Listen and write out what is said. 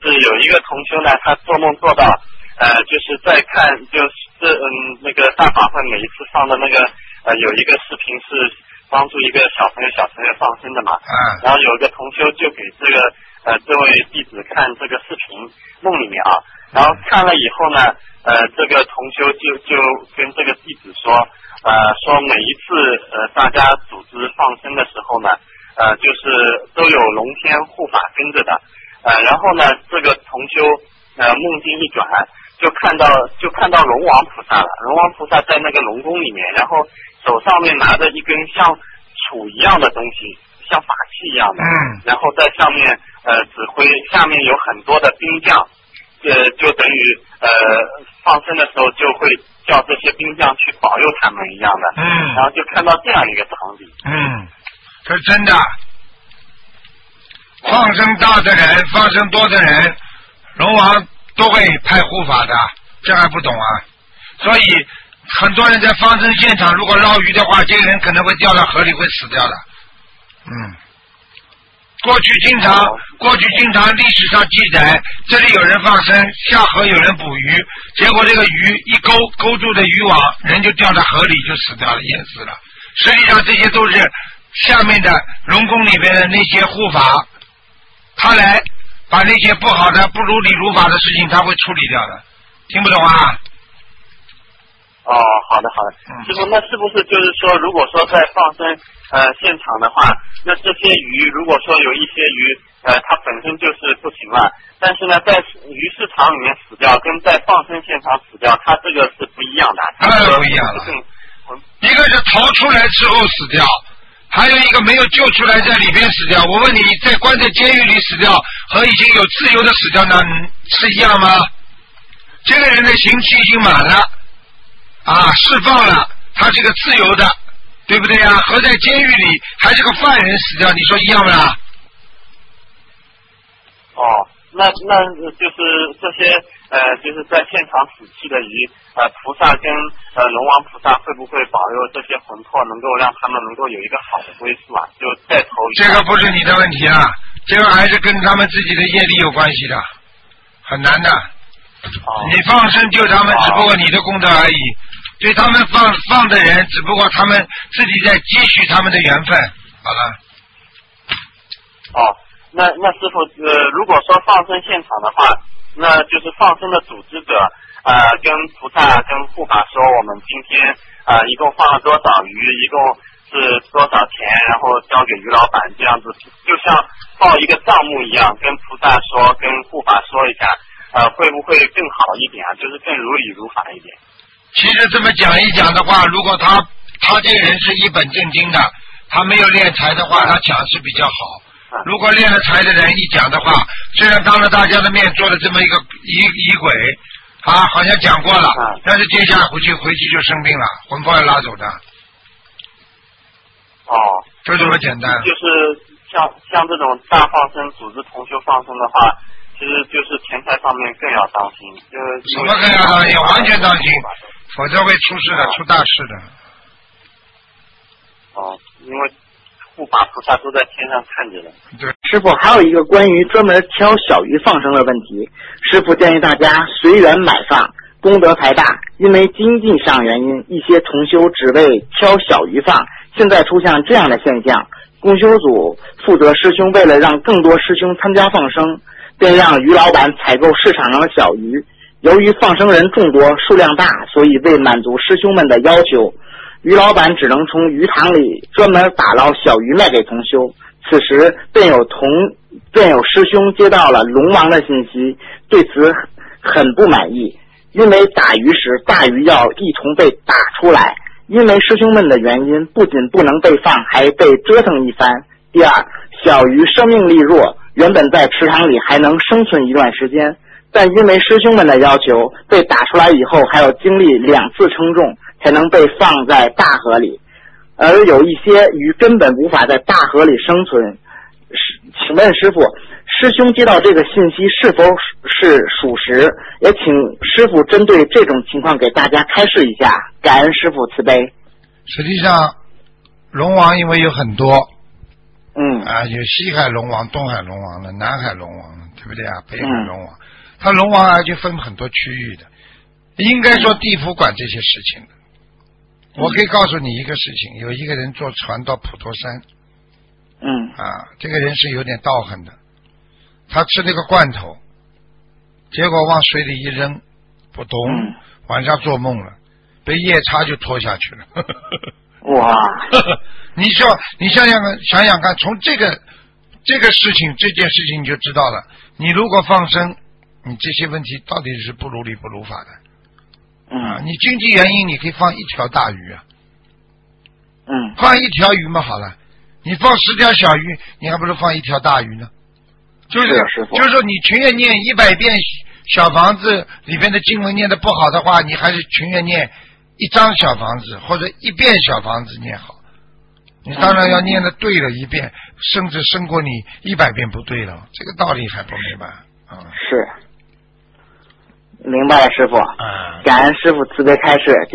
是有一个同修呢，他做梦做到就是在看就是那个大法会每一次放的那个有一个视频是帮助一个小朋友放生的嘛，然后有一个同修就给这位弟子看这个视频，梦里面啊，然后看了以后呢，这个同修就跟这个弟子说每一次大家组织放生的时候呢，就是都有龙天护法跟着的，然后呢，这个同修梦境一转，就看到龙王菩萨了，龙王菩萨在那个龙宫里面，然后手上面拿着一根像杵一样的东西，像法器一样的，然后在上面指挥，下面有很多的兵将，就等于放生的时候就会叫这些兵将去保佑他们一样的，然后就看到这样一个场景， 这是真的。放生大的人，放生多的人，龙王都会派护法的，这还不懂啊？所以很多人在放生现场，如果捞鱼的话，这个人可能会掉到河里，会死掉的。过去经常历史上记载，这里有人放生，下河有人捕鱼，结果这个鱼一勾住的渔网，人就掉到河里就死掉了，淹死了。实际上这些都是下面的龙宫里面的那些护法，他来把那些不好的不如理如法的事情他会处理掉的。听不懂啊？ 好的，师傅，那是不是就是说，如果说在放生现场的话，那这些鱼如果说有一些鱼它本身就是不行了，但是呢在鱼市场里面死掉，跟在放生现场死掉，它这个是不一样的。 当然不一样了，一个是逃出来之后死掉，还有一个没有救出来在里边死掉。我问你，在关在监狱里死掉和已经有自由的死掉呢是一样吗？这个人的刑期已经满了释放了，他是个自由的，对不对呀？和在监狱里还是个犯人死掉，你说一样不啦？ 那就是这些就是在现场死去的鱼，菩萨跟龙王菩萨会不会保佑这些魂魄能够让他们能够有一个好的归宿啊？就再投一下。这个不是你的问题啊，这个还是跟他们自己的业力有关系的，很难的。你放生救他们，只不过你的功德而已。对他们放的人，只不过他们自己在积蓄他们的缘分。好了。 那师傅，如果说放生现场的话，那就是放生的组织者跟菩萨跟护法说，我们今天一共放了多少鱼，一共是多少钱，然后交给于老板，这样子就像报一个账目一样，跟菩萨说，跟护法说一下，会不会更好一点啊？就是更如理如法一点。 其实这么讲一讲的话，如果他这个人是一本正经的，他没有敛财的话，他讲是比较好。如果练了财的人一讲的话，虽然当着大家的面做了这么一个仪轨好像讲过了，但是接下来回去就生病了，魂魄要拉走的。就这么简单。 就是像这种大放生组织同修放生的话，其实就是钱财方面更要当心。 什么更要当心？完全当心，否则会出事的，出大事的。 因为护法菩萨都在天上看着的。 对， 师傅还有一个关于专门挑小鱼放生的问题，师傅建议大家随缘买放，功德才大。因为经济上原因，一些同修只为挑小鱼放，现在出现这样的现象。共修组负责师兄为了让更多师兄参加放生，便让鱼老板采购市场上的小鱼。由于放生人众多，数量大，所以为满足师兄们的要求，鱼老板只能从鱼塘里专门打捞小鱼卖给同修。此时便有师兄接到了龙王的信息，对此很不满意，因为打鱼时大鱼要一同被打出来，因为师兄们的原因，不仅不能被放，还被折腾一番。第二，小鱼生命力弱，原本在池塘里还能生存一段时间，但因为师兄们的要求，被打出来以后还要经历2次称重才能被放在大河里，而有一些鱼根本无法在大河里生存。请问师傅，师兄接到这个信息是否是属实？也请师傅针对这种情况给大家开示一下，感恩师傅慈悲。 实际上龙王因为有很多有西海龙王、东海龙王的、南海龙王的， 对不对啊？北海龙王，他龙王还就分很多区域的，应该说地府管这些事情的。我可以告诉你一个事情，有一个人坐船到普陀山，这个人是有点道行的，他吃那个罐头，结果往水里一扔，不动，晚上做梦了，被夜叉就拖下去了。 哇！ 你想想看，从这个事情这件事情你就知道了。你如果放生，你这些问题到底是不如理不如法的。你经济原因你可以放一条大鱼啊。放一条鱼嘛好了，你放10条小鱼，你还不如放一条大鱼呢。就是说你情愿念100遍小房子里边的经文念得不好的话，你还是情愿念1张小房子或者1遍小房子念好。你当然要念得对了1遍，甚至胜过你100遍不对了，这个道理还不明白是，明白了师傅。感恩师傅慈悲开示。